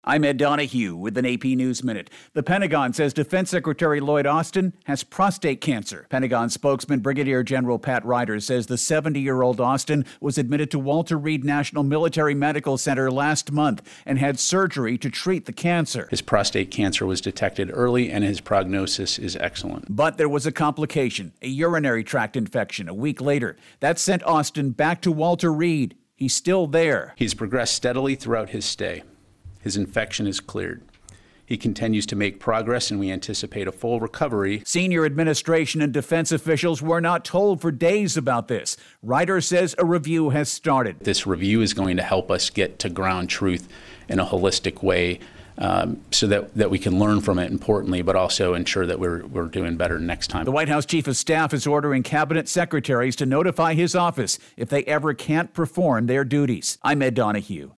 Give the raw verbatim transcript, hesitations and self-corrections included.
I'm Ed Donahue with an A P News Minute. The Pentagon says Defense Secretary Lloyd Austin has prostate cancer. Pentagon spokesman Brigadier General Pat Ryder says the seventy-year-old Austin was admitted to Walter Reed National Military Medical Center last month and had surgery to treat the cancer. His prostate cancer was detected early and his prognosis is excellent. But there was a complication, a urinary tract infection a week later. That sent Austin back to Walter Reed. He's still there. He's progressed steadily throughout his stay. His infection is cleared. He continues to make progress, and we anticipate a full recovery. Senior administration and defense officials were not told for days about this. Ryder says a review has started. This review is going to help us get to ground truth in a holistic way, um, so that, that we can learn from it, importantly, but also ensure that we're, we're doing better next time. The White House Chief of Staff is ordering cabinet secretaries to notify his office if they ever can't perform their duties. I'm Ed Donahue.